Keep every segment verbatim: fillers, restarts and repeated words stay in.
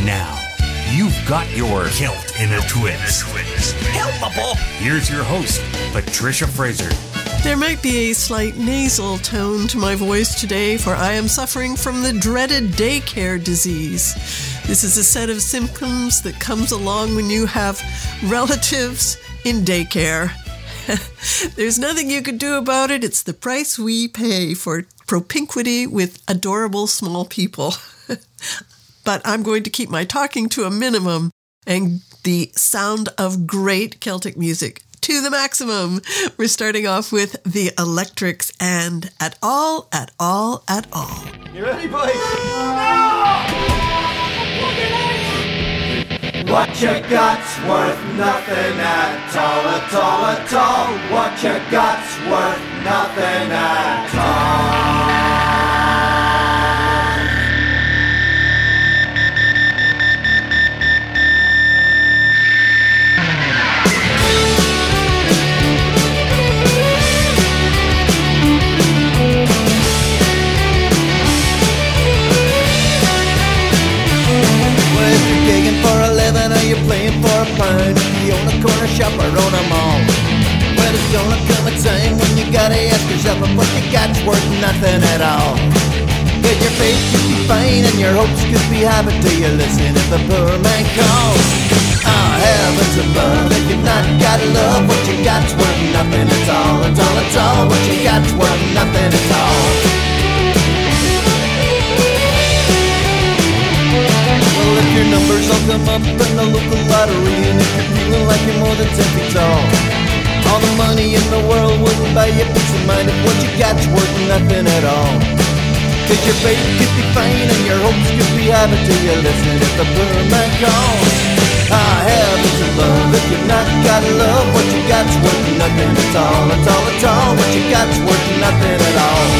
now, you've got your Kilt in a Twist. Helpable! Here's your host, Patricia Fraser. There might be a slight nasal tone to my voice today, for I am suffering from the dreaded daycare disease. This is a set of symptoms that comes along when you have relatives in daycare. There's nothing you can do about it. It's the price we pay for propinquity with adorable small people. But I'm going to keep my talking to a minimum and the sound of great Celtic music to the maximum. We're starting off with the Electrics and At All, At All, At All. You ready, boys? No! What you got's worth nothing at all, at all, at all. What you got's worth nothing at all. Gigging for a living or you're playing for a pound, you own a corner shop or own a mall. Well, it's gonna come a time when you gotta ask yourself if what you got's worth nothing at all. Cause your faith could be fine and your hopes could be happy till you listen if the poor man calls. Oh, heavens above, if you've not got love, what you got's worth nothing at all, at all, at all. What you got's worth nothing at all. Well, if your numbers all come up in the local lottery, and if you're feeling like you're more than ten feet tall, all the money in the world wouldn't buy you peace of mind if what you got's worth nothing at all. Cause your faith could be fine and your hopes could be happy till you listen if the poor man calls. Ah, heavens above, if you've not got love, what you got's worth nothing at all, at all, at all. What you got's worth nothing at all.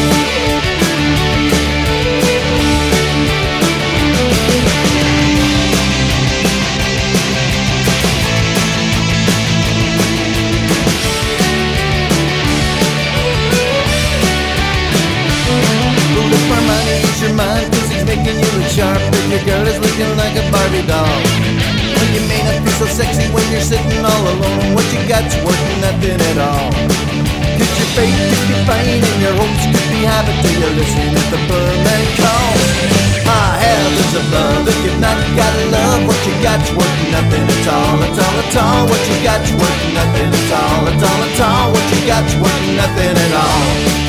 Your mind, cause it's making you look sharp if your girl is looking like a Barbie doll. When you may not be so sexy when you're sitting all alone, what you got's worth nothing at all. Cause your faith could be fine and your hopes could be happy till you listen if the poor man calls. Ah, heavens above, if you've not got love, what you got's worth nothing at all, at all, at all. What you got's worth nothing at all, at all, at all. What you got's worth nothing at all.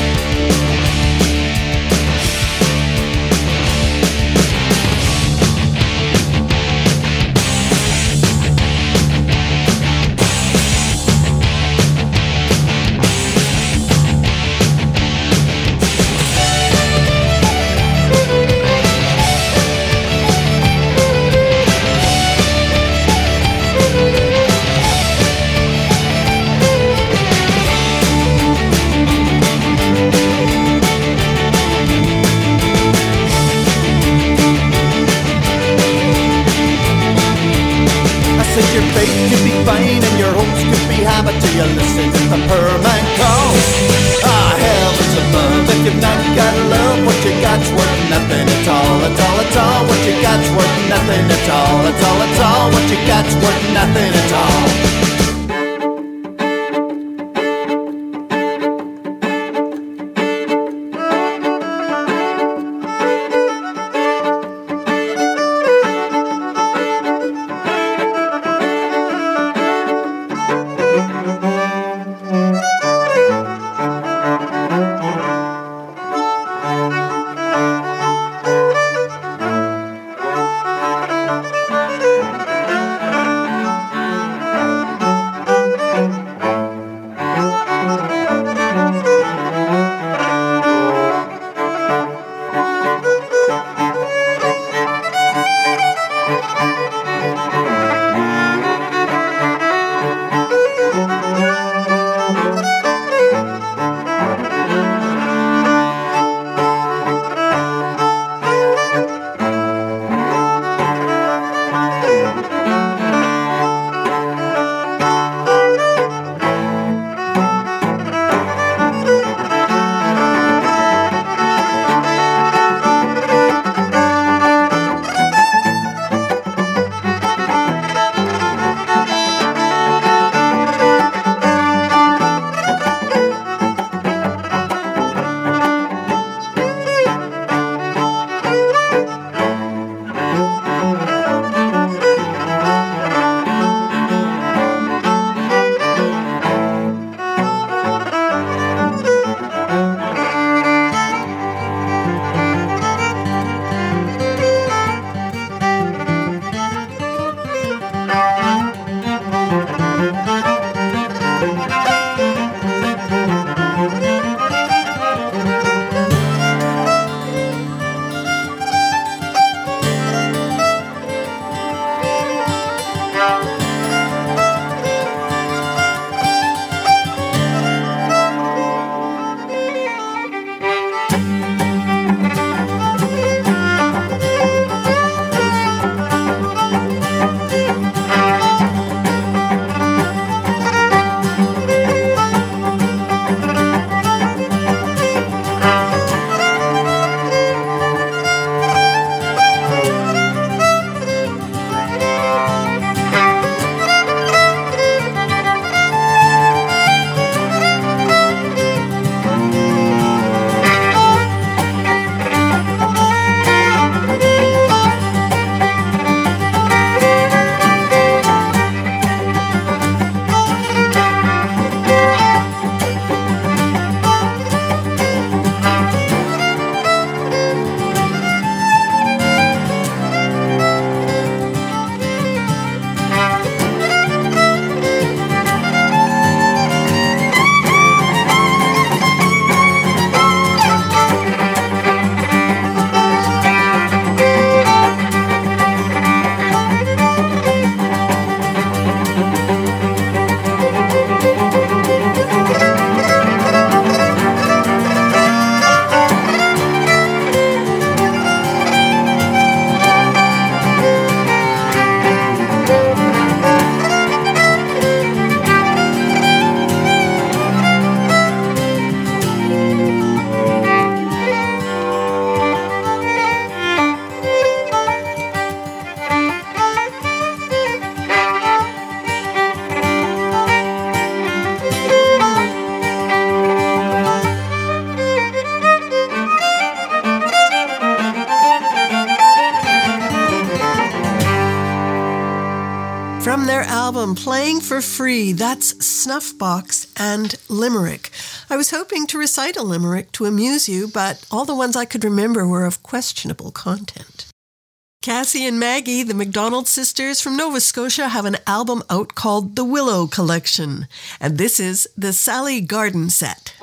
From their album Playing for Free, that's Snuffbox and Limerick. I was hoping to recite a limerick to amuse you, but all the ones I could remember were of questionable content. Cassie and Maggie, the McDonald sisters from Nova Scotia, have an album out called The Willow Collection, and this is the Sally Garden Set.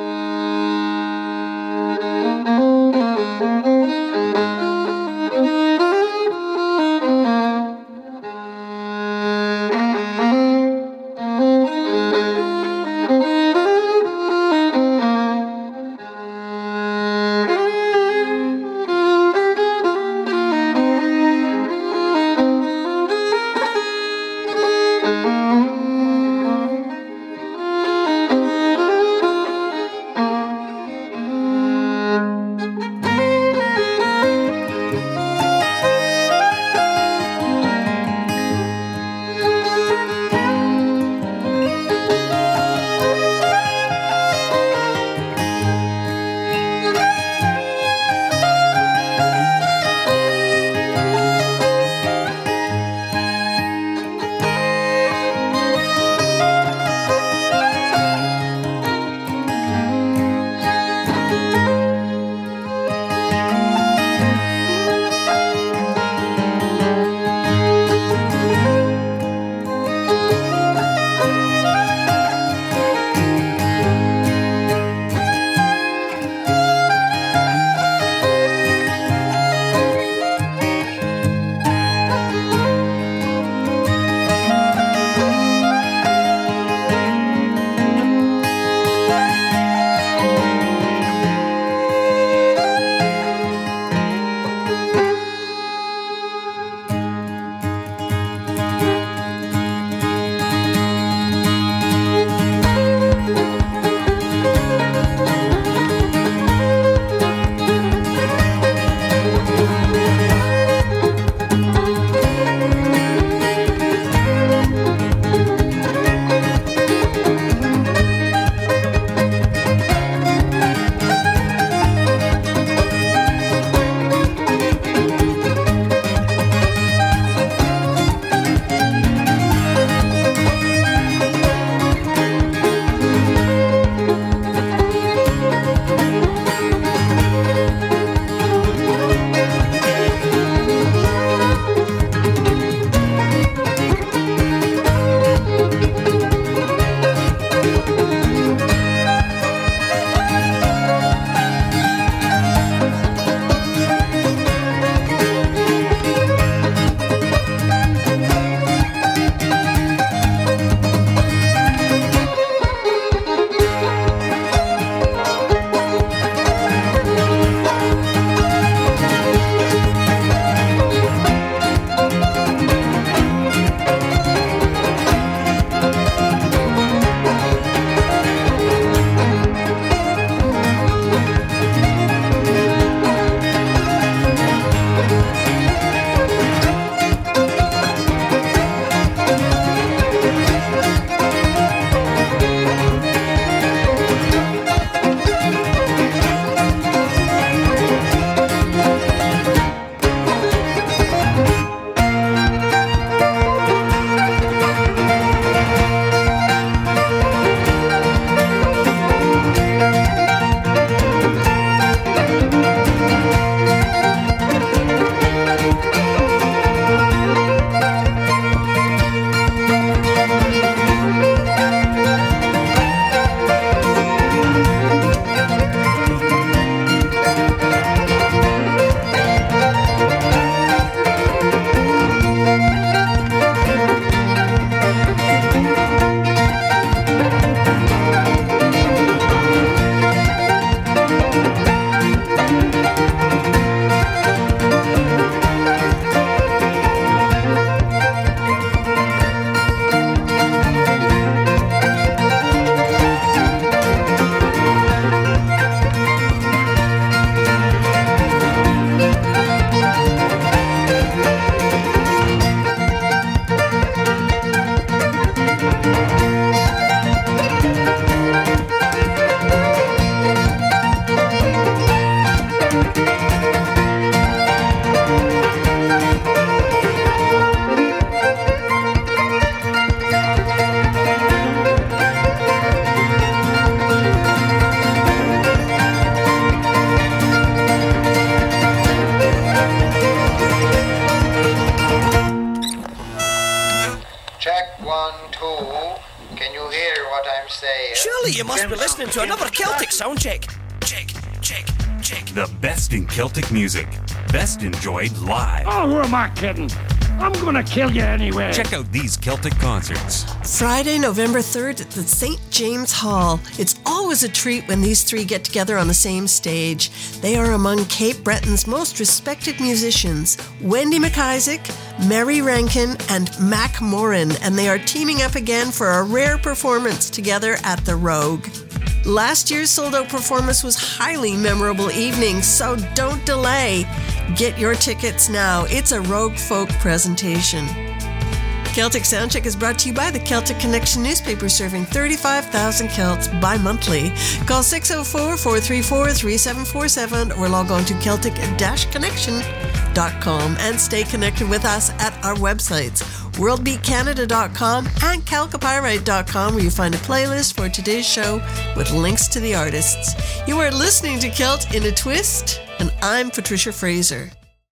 Check one, two. Can you hear what I'm saying? Surely you must be listening to another Celtic sound check. Check, check, check. The best in Celtic music. Best enjoyed live. Oh, who am I kidding? I'm gonna kill you anyway. Check out these Celtic concerts. Friday, November third at the Saint James Hall. It's always a treat when these three get together on the same stage. They are among Cape Breton's most respected musicians, Wendy McIsaac, Mary Rankin, and Mac Moran, and they are teaming up again for a rare performance together at the Rogue. Last year's sold-out performance was highly memorable evening, so don't delay. Get your tickets now. It's a Rogue Folk presentation. Celtic Soundcheck is brought to you by the Celtic Connection newspaper, serving thirty-five thousand Celts bi-monthly. Call six oh four, four three four, three seven four seven or log on to celtic dash connection dot com and stay connected with us at our websites, world beat canada dot com and calcopyrite dot com, where you find a playlist for today's show with links to the artists. You are listening to Celt in a Twist, and I'm Patricia Fraser.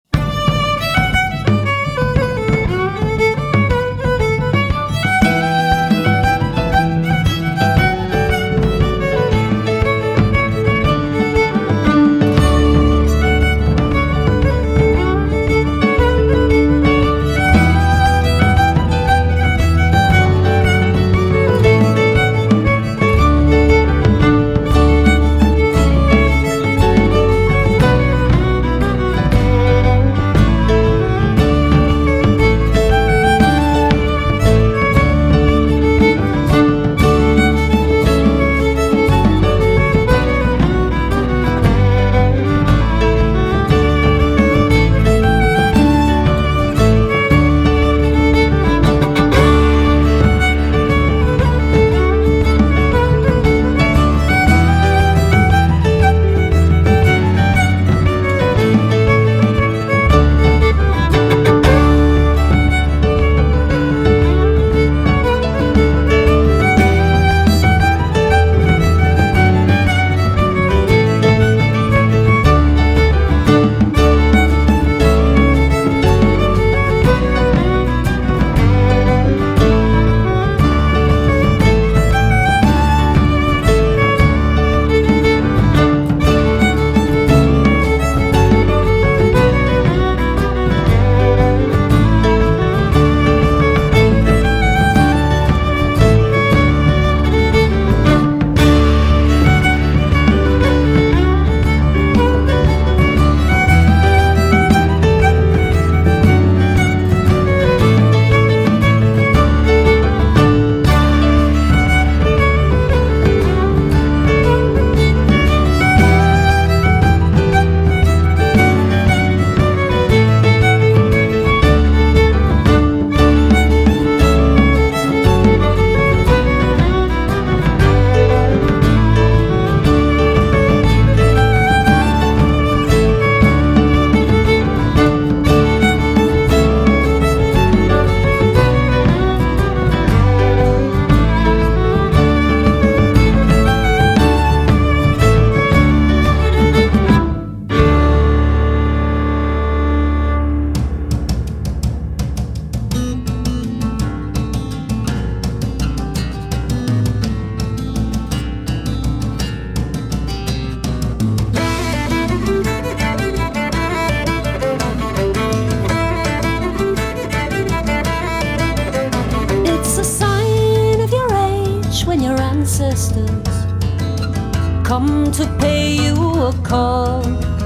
come to pay you a call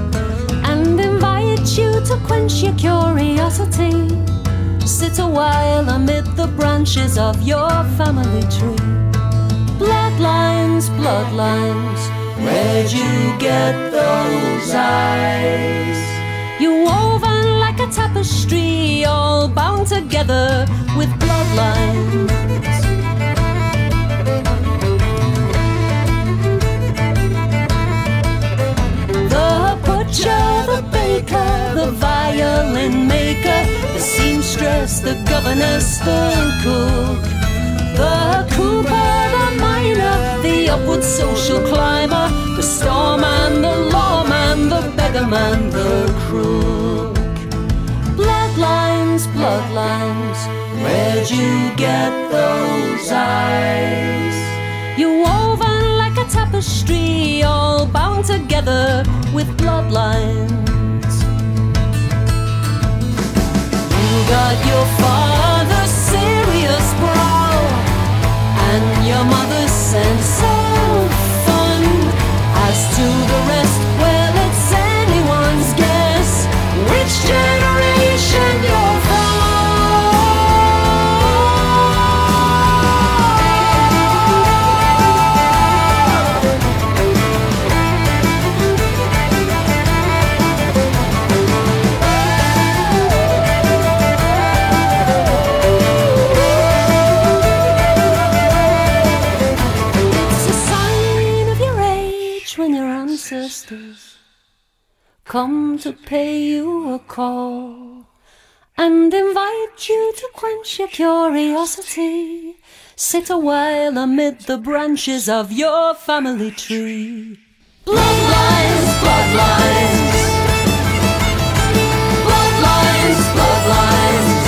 and invite you to quench your curiosity. Sit a while amid the branches of your family tree. Bloodlines, bloodlines, where'd you get those eyes? You woven like a tapestry, all bound together with bloodlines. The butcher, the baker, the violin maker, the seamstress, the governess, the cook, the cooper, the miner, the upward social climber, the storeman, the lawman, the beggarman, the crook. Bloodlines, bloodlines, Where'd you get those eyes? You're woven like a tapestry, all bound together with bloodlines. You got your father's serious brow and your mother's sense of fun. As to the rest, well, it's anyone's guess which generation you're from. Come to pay you a call and invite you to quench your curiosity. Sit a while amid the branches of your family tree. Bloodlines, bloodlines, bloodlines, bloodlines,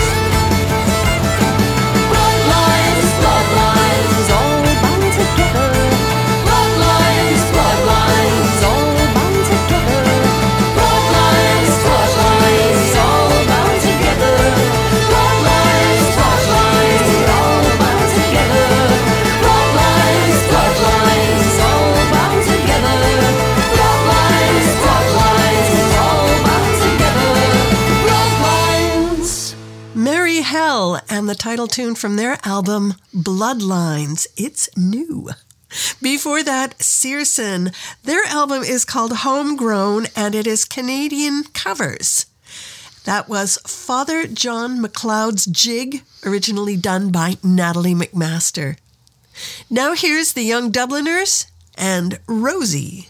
bloodlines, bloodlines, all bound together. Bloodlines, bloodlines, all bound together. Bloodlines, bloodlines, all bound together. Bloodlines, bloodlines, all bound together. Bloodlines, bloodlines, all bound together. Bloodlines, bloodlines, all bound together. Bloodlines. Merry Hell and the title tune from their album Bloodlines. It's new. Before that, Searson. Their album is called Homegrown, and it is Canadian covers. That was Father John McLeod's Jig, originally done by Natalie McMaster. Now here's the Young Dubliners and Rosie.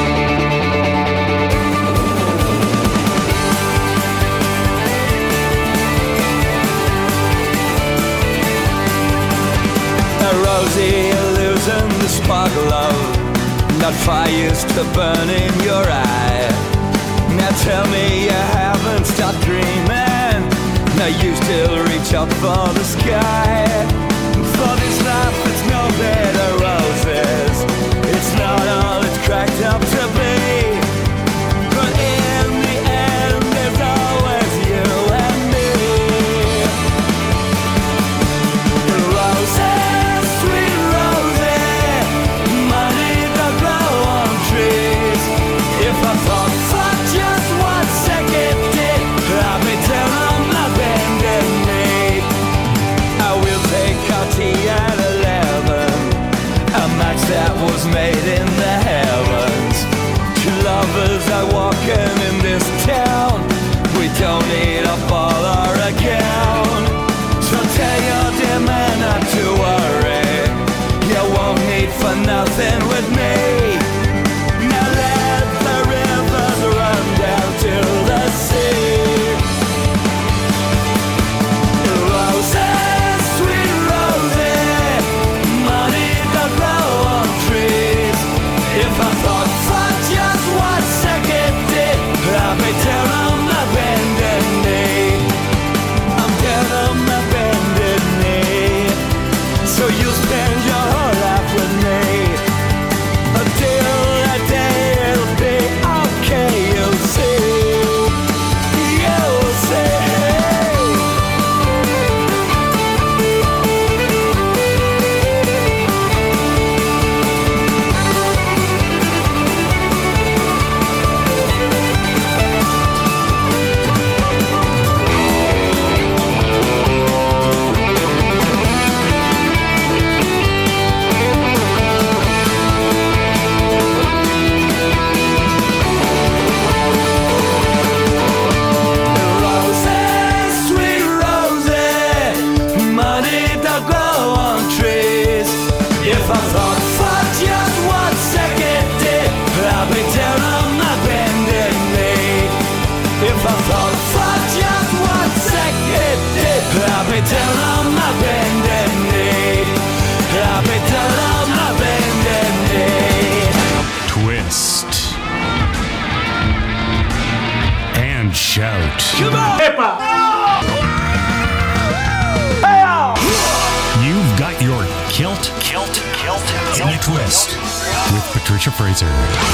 Rosie, losing the sparkle of that fire used to burn in your eye. Now tell me you haven't stopped dreaming. Now you still reach up for the sky. For this life it's no bed of roses. It's not all it's cracked up to be. But in the end there's always you and me. Roses, if I thought for just one second did I'd be down on my bended knee. I will take our tea at eleven, a match that was made in the heavens. Two lovers are walking in this town. We don't need a ball or a gown. So tell your dear man not to worry. You won't need for nothing with me. To the sea. Roses, sweet roses, money don't grow on trees. If I thought for just one second did I'd be down on my bended knee. I'm down on my bended knee. So you spend your whole life with me until that day it'll be okay, you'll see. Down on my bended knee. I'll be down on my bended knee. Twist and shout. Come on! Hip-hop! Hey! Twist with Patricia Fraser.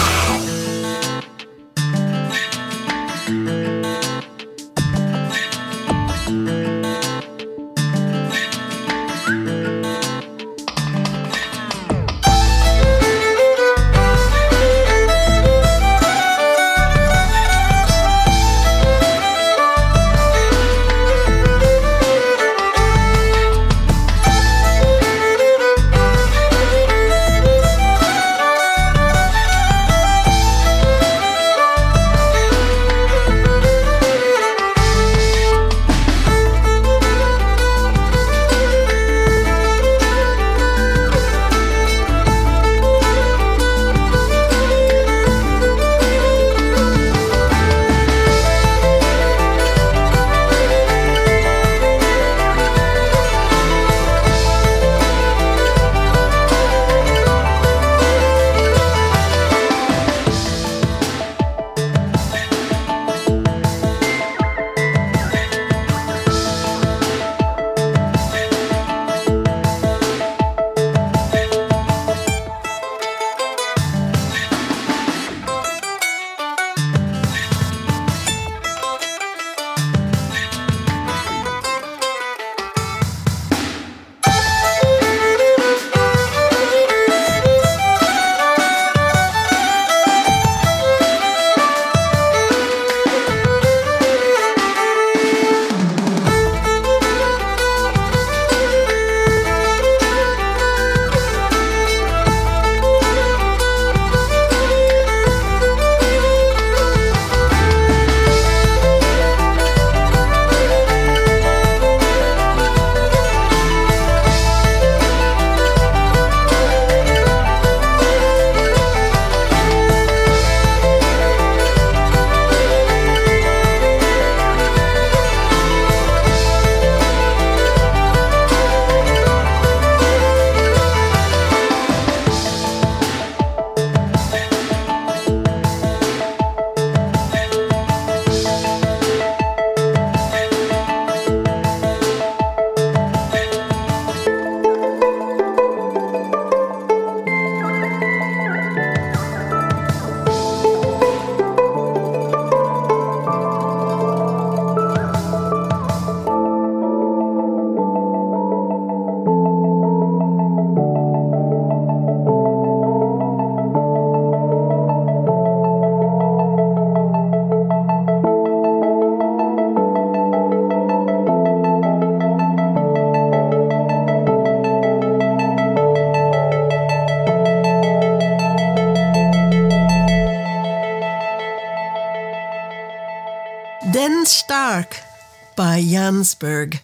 Den Stark by Jansberg.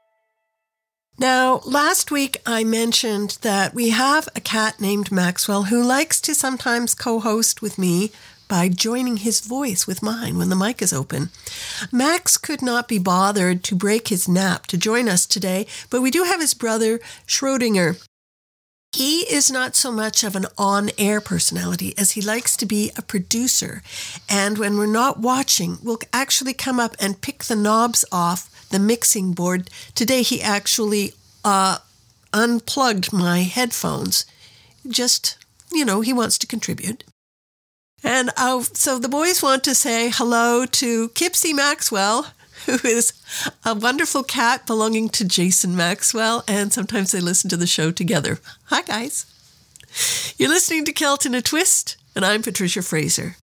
Now, last week I mentioned that we have a cat named Maxwell who likes to sometimes co-host with me by joining his voice with mine when the mic is open. Max could not be bothered to break his nap to join us today, but we do have his brother, Schrodinger. He is not so much of an on-air personality as he likes to be a producer. And when we're not watching, we'll actually come up and pick the knobs off the mixing board. Today he actually uh, unplugged my headphones. Just, you know, he wants to contribute. And uh, so the boys want to say hello to Kipsy Maxwell, who is a wonderful cat belonging to Jason Maxwell, and sometimes they listen to the show together. Hi, guys. You're listening to Celt in a Twist, and I'm Patricia Fraser.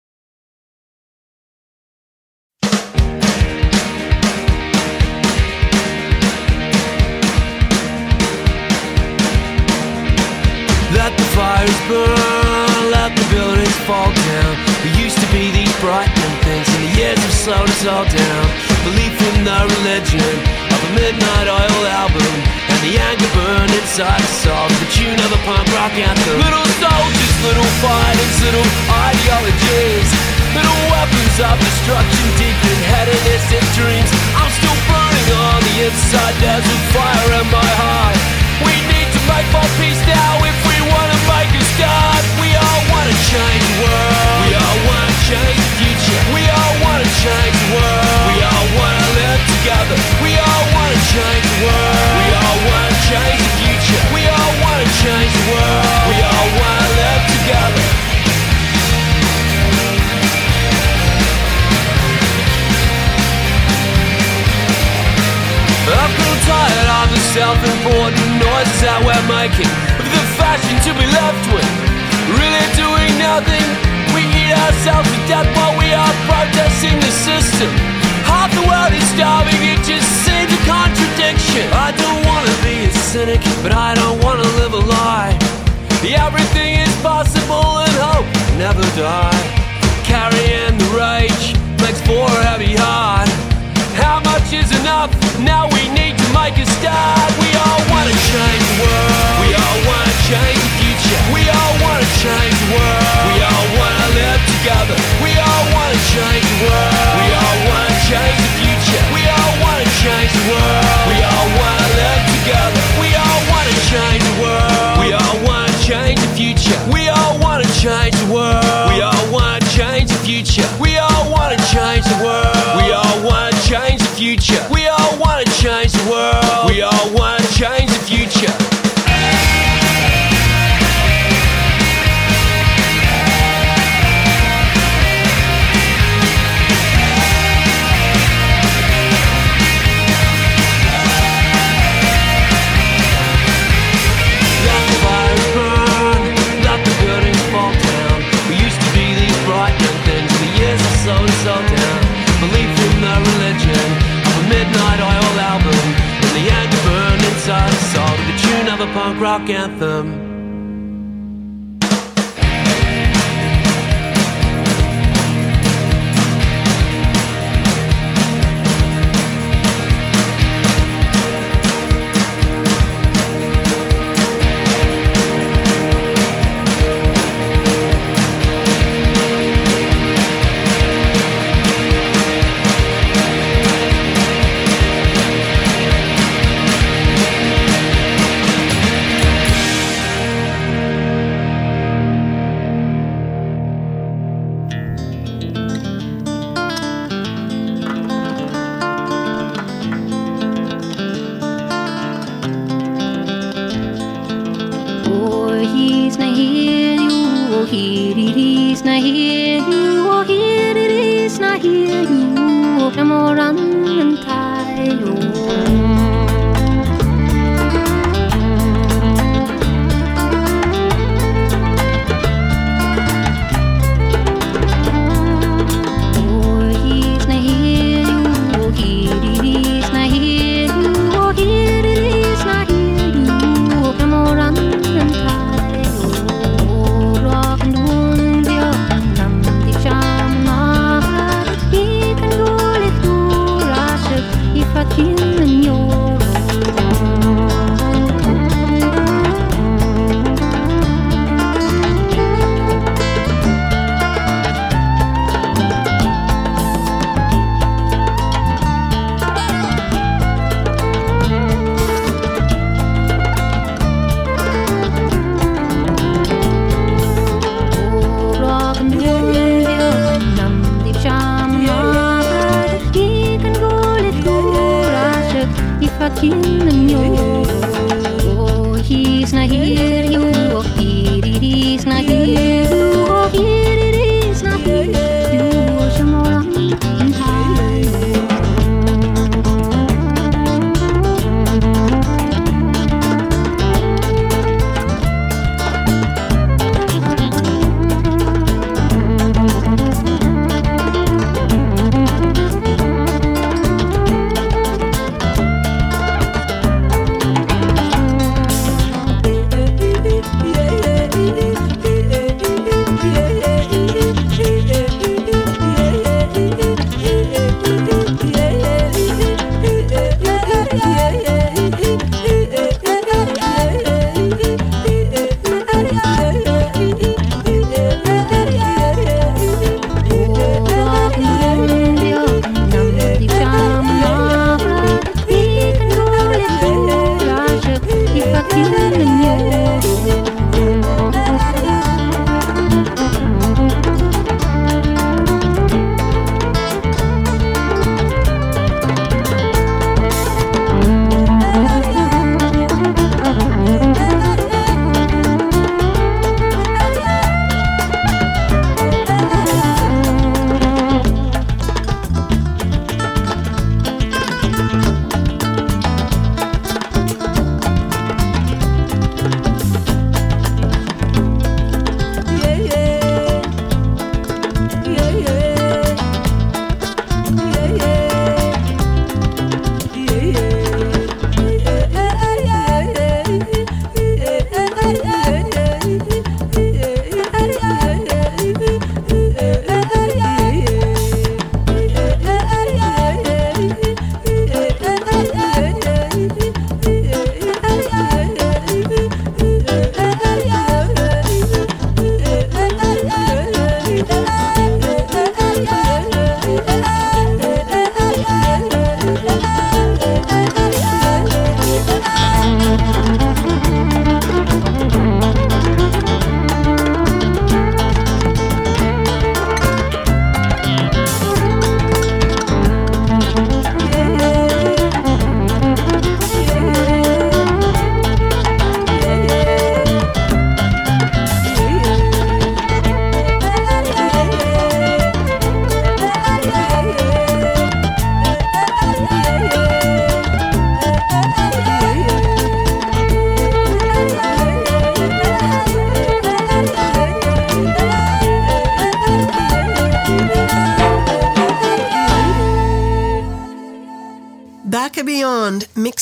Let the fires burn, let the buildings fall down. We used to be these bright young things, and the years have slowed us all down. Belief in the religion of a midnight oil album, and the anger burned inside us all to the tune of a punk rock anthem. Little soldiers, little fightings, little ideologies, little weapons of destruction deep in hedonistic dreams. I'm still burning on the inside, there's a fire in my heart. We need to make for peace now if we want to make a start. We all want to change the world. We all want to change the future. We all want to change the world. We all want to live together. We all want to change the world. We all want to change the future. We all want to change the world. We all want thinking of the fashion to be left with. Really doing nothing. We eat ourselves to death while we are protesting the system. Half the world is starving, it just seems a contradiction. I don't wanna be a cynic, but I don't wanna live a lie. Everything is possible and hope never die. Carrying the rage makes for a heavy heart. How much is enough? Now we need to make a start. We all wanna change the world. We all wanna change the future. We all wanna change the world. We all wanna live together. We all wanna change the world. We all wanna change the future. We all wanna change the world. We all wanna live together. We all wanna change the world. We all wanna change the future. We all wanna change the world. We all wanna change the future. We all wanna change the world. We all wanna change the future. We all wanna change the world. We all wanna change the future. Let the fires burn, let the buildings fall down. We used to be these bright young things. The years have slowed us all down. Belief in the religion of a midnight oil album, and the anger burned inside us all to the tune of a punk rock anthem.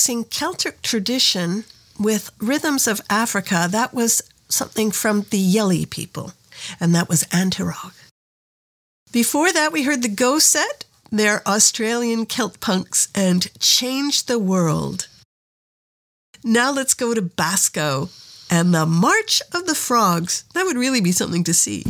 mixing Celtic tradition with rhythms of Africa. That was something from the Yeli people, and that was Antirog. Before that, we heard the Go Set. They're Australian Celt punks and Change the World. Now let's go to Basco and the March of the Frogs. That would really be something to see.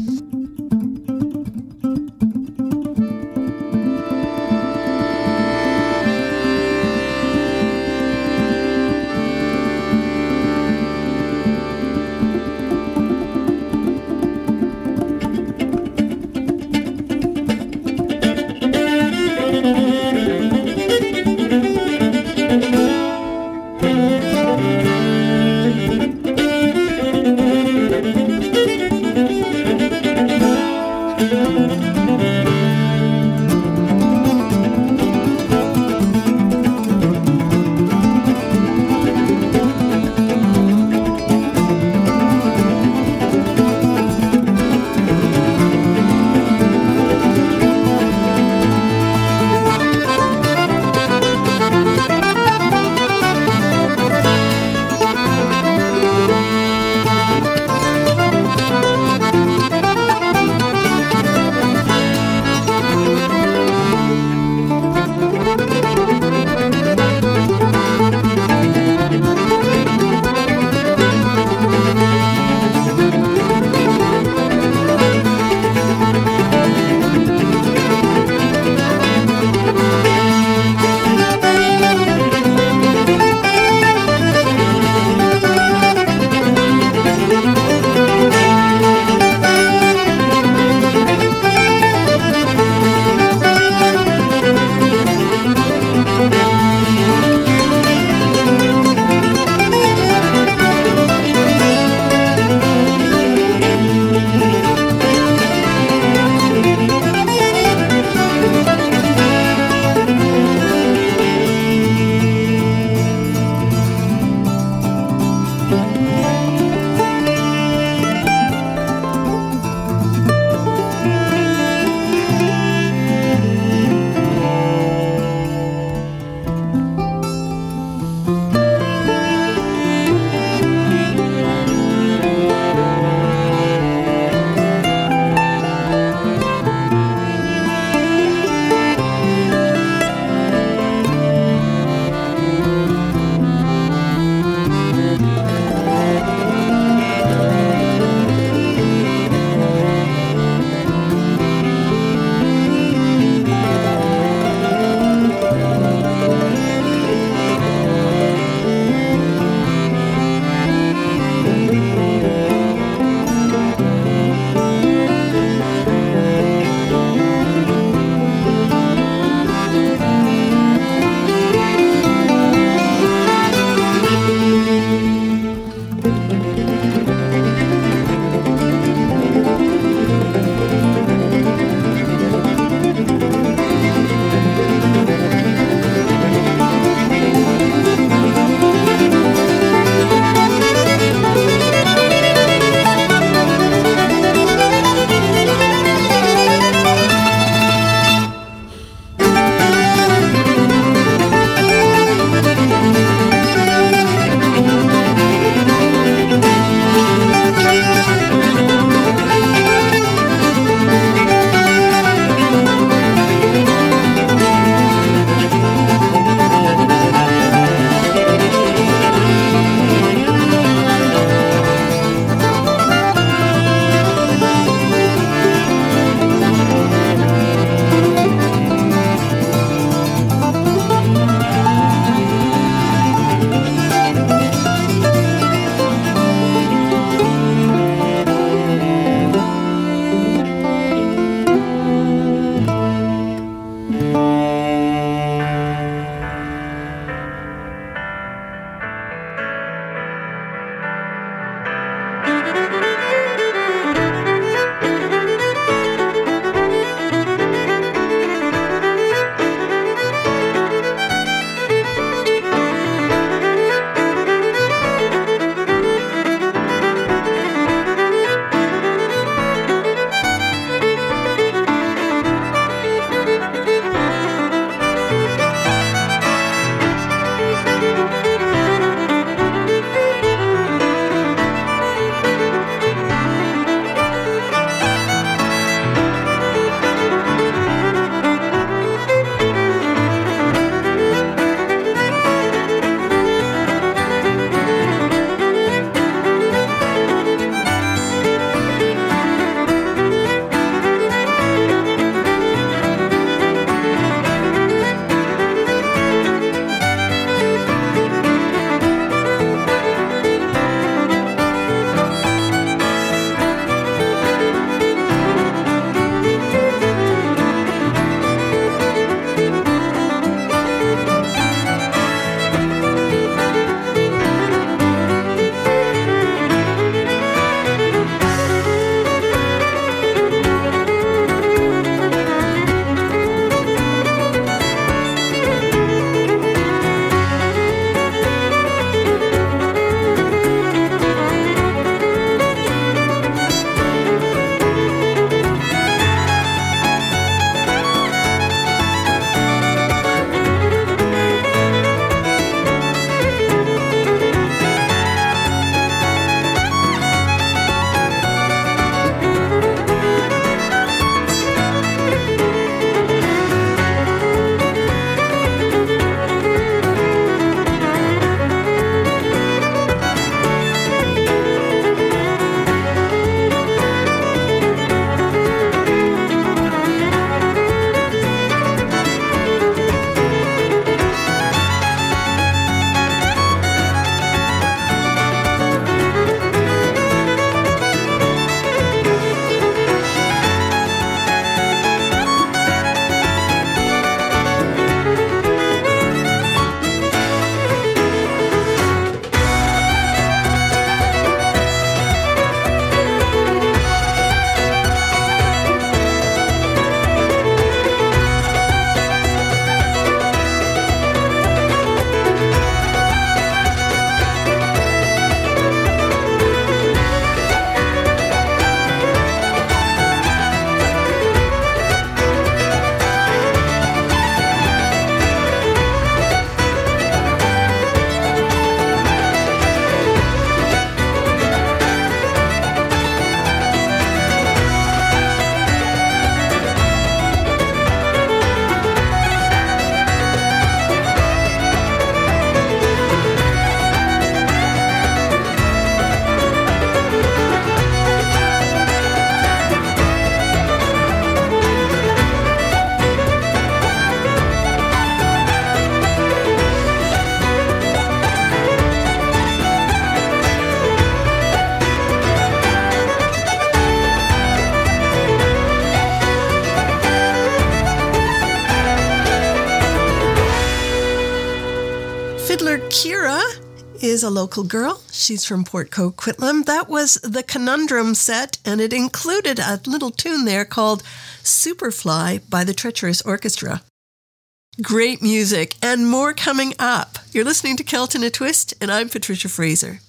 Laura is a local girl. She's from Port Coquitlam. That was the Conundrum set, and it included a little tune there called Superfly by the Treacherous Orchestra. Great music, and more coming up. You're listening to Celt in a Twist, and I'm Patricia Fraser.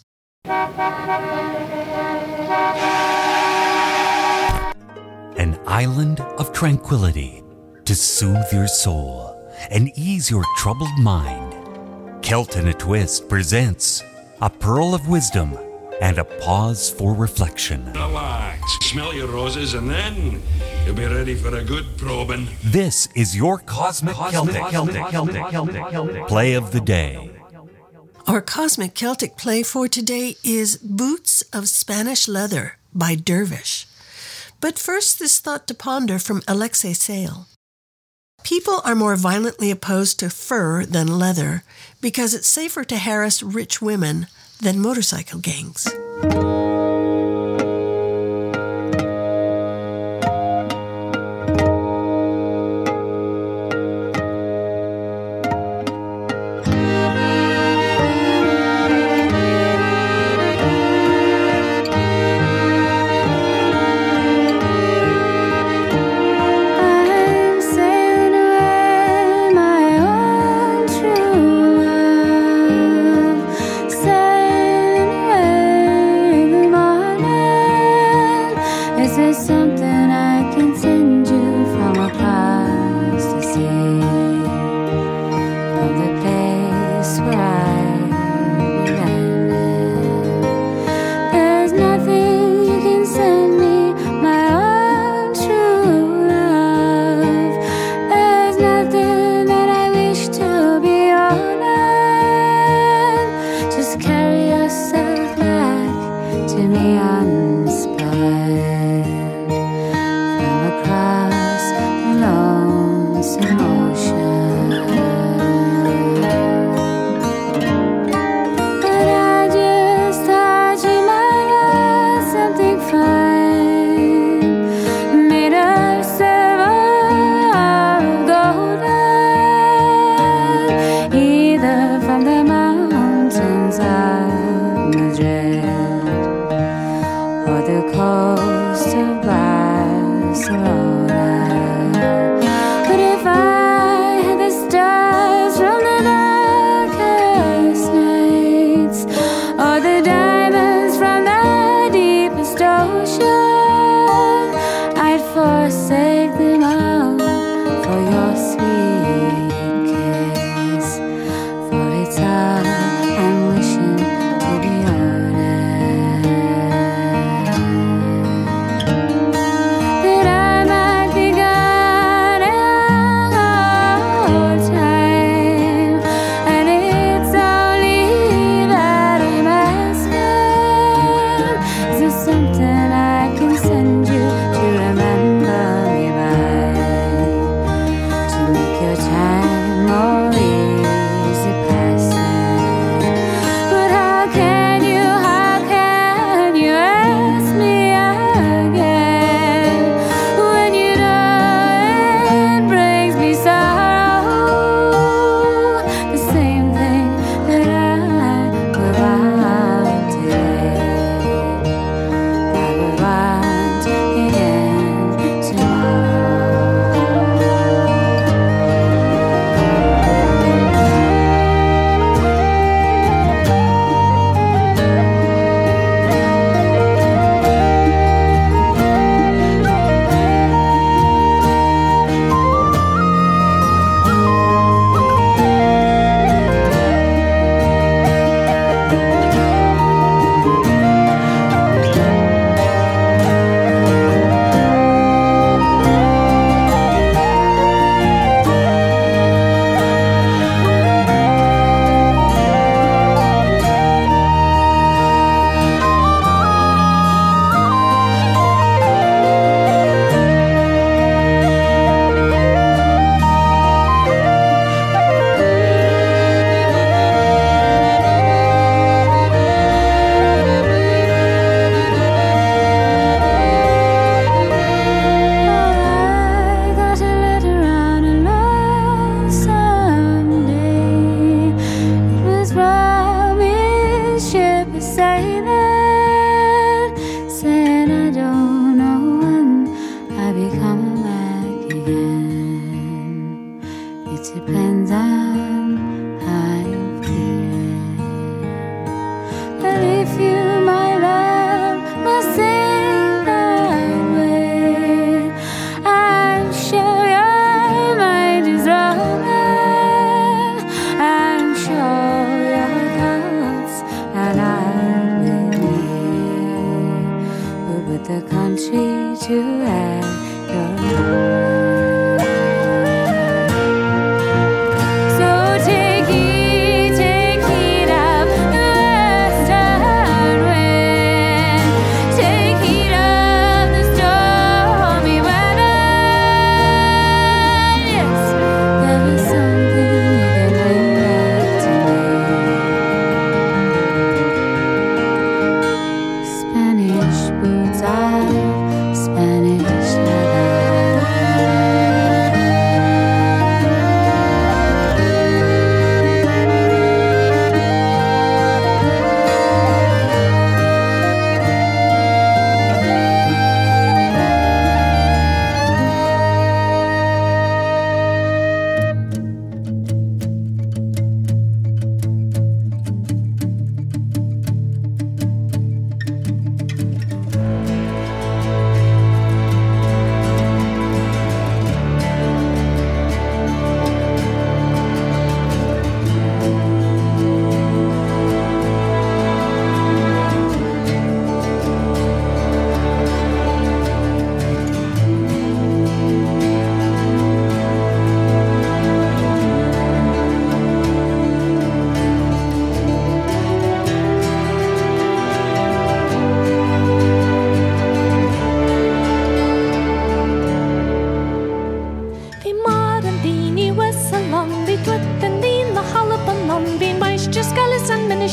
An island of tranquility to soothe your soul and ease your troubled mind. Celt in a Twist presents a pearl of wisdom and a pause for reflection. Relax, smell your roses, and then you'll be ready for a good probing. This is your Cosmic, Cosmic Celtic, Celtic, Celtic, Celtic, Celtic play of the day. Our Cosmic Celtic play for today is Boots of Spanish Leather by Dervish. But first, this thought to ponder from Alexei Sayle. People are more violently opposed to fur than leather because it's safer to harass rich women than motorcycle gangs. Sailing away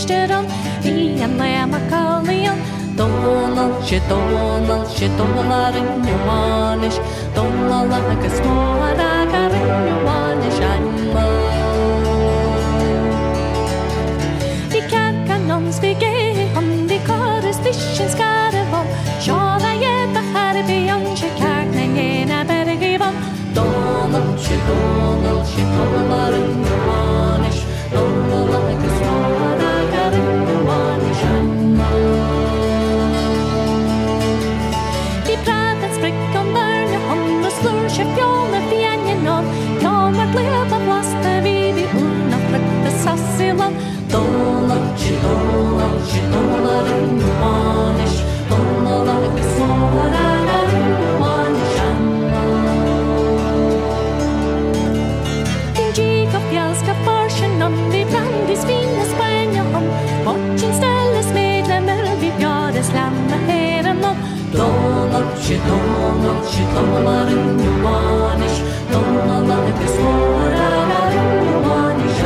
Ishtadan, he and Lamakalian. Donald, she Donald, she Donald in your vanish. Donald like a small dagger in your vanish. I'm the cat cannons be gay on the chorus, visions got a bomb. Shaw, I yet the had beyond your cat, and I better give up. Donald, she Donald, she Donald in your vanish. Donald like a small dagger in your vanish. I'm Slurs jag fjolna fjängen om Kommer glöpa plasta vid I unna fläkta sassilan Donald, she Donald, she Donald in the vanish Donald like a small dagger in the vanish Din giga fjälska farsen om Vi brandis fina spänja om Bortsin ställes medlemmar Vi bjödes lämna heran om Donald, she Donald, she Donald in your vanish Donald like a small dagger in your vanish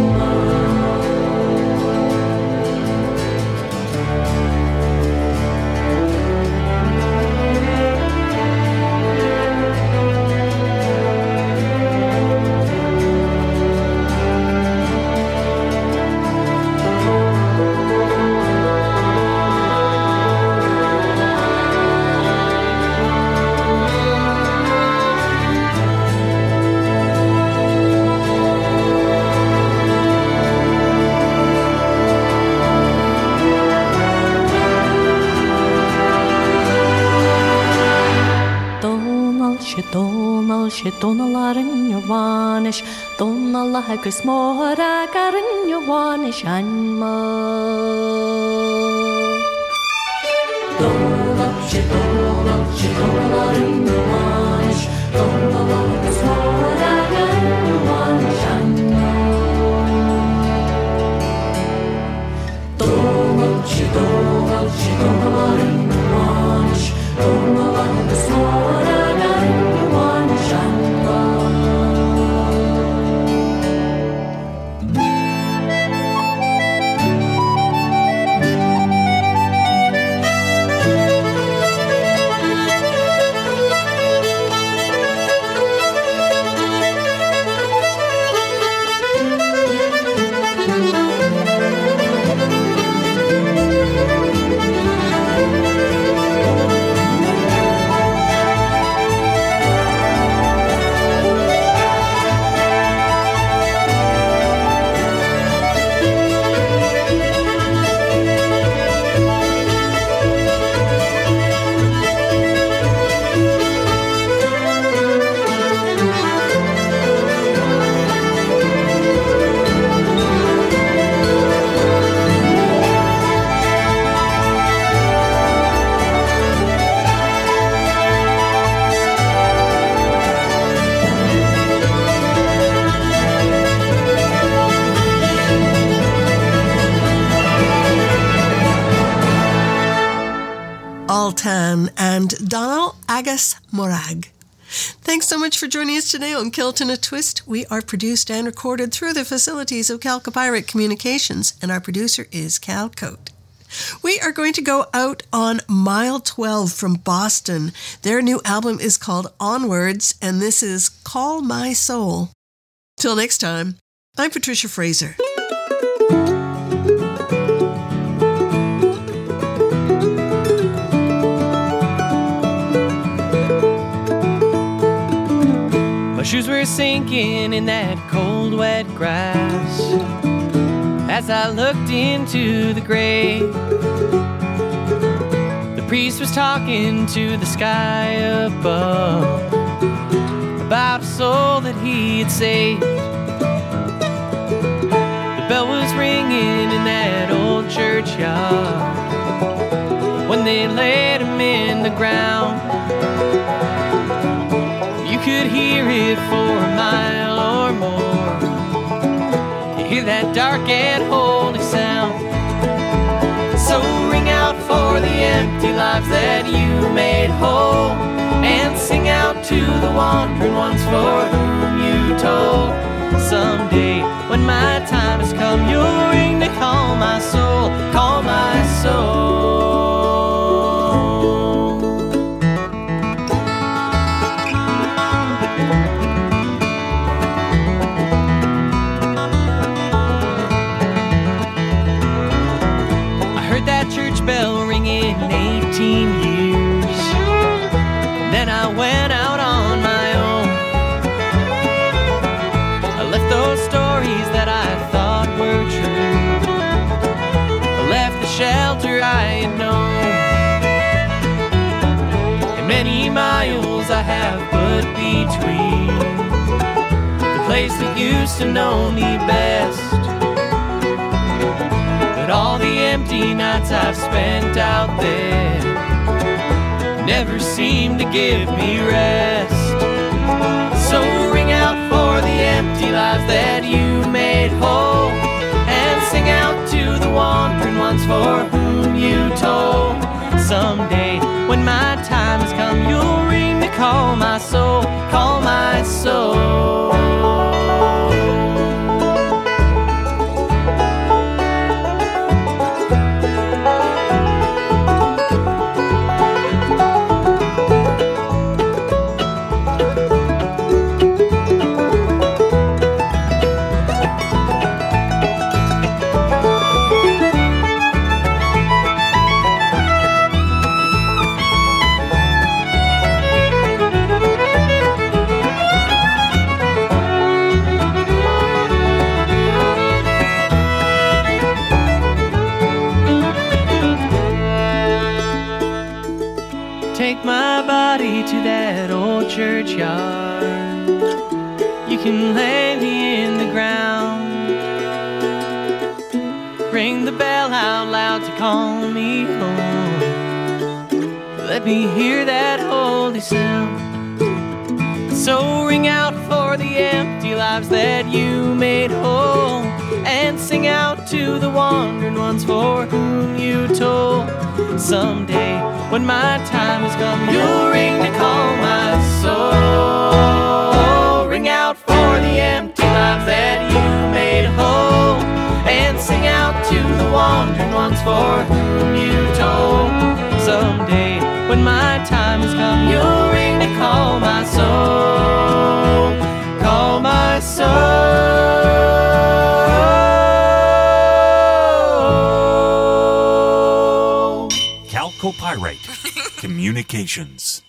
Donald, she Donald in your vanish Donald like a small dagger in your vanish and Donald, she Donald, she Donald in your vanish Donald like a small dagger in your vanish and Donald, she Donald, she Donald in your vanish Donald like a small dagger in your vanish and Altan and Donald Agus Morag. Thanks so much for joining us today on Kilt in a Twist. We are produced and recorded through the facilities of Calcopyrite Communications, and our producer is Cal Cote. We are going to go out on Mile twelve from Boston. Their new album is called Onwards, and this is Call My Soul. Till next time, I'm Patricia Fraser. Shoes were sinking in that cold, wet grass as I looked into the grave. The priest was talking to the sky above about a soul that he had saved. The bell was ringing in that old churchyard when they laid him in the ground. You could hear it for a mile or more. You hear that dark and holy sound. So ring out for the empty lives that you made whole, and sing out to the wandering ones for whom you told. Someday when my time has come, you'll ring to call my soul. nothing in eighteen years. Then I went out on my own. I left those stories that I thought were true. I left the shelter I had known. And many miles I have put between the place that used to know me best. But all the empty nights I've spent out there never seem to give me rest. So ring out for the empty lives that you made whole, and sing out to the wandering ones for whom you told. Someday when my time has come, you'll ring to call my soul, call my soul. Take my body to that old churchyard. You can lay me in the ground. Ring the bell out loud to call me home. Let me hear that holy sound. So ring out for the empty lives that you made whole, and sing out to the wandering ones for whom you told. Someday when my time has come, you'll ring to call my soul. Ring out for the empty lives that you made whole, and sing out to the wandering ones for whom you told. Someday when my time has come, you'll ring to call my soul, call my soul. Calcopyrite Communications.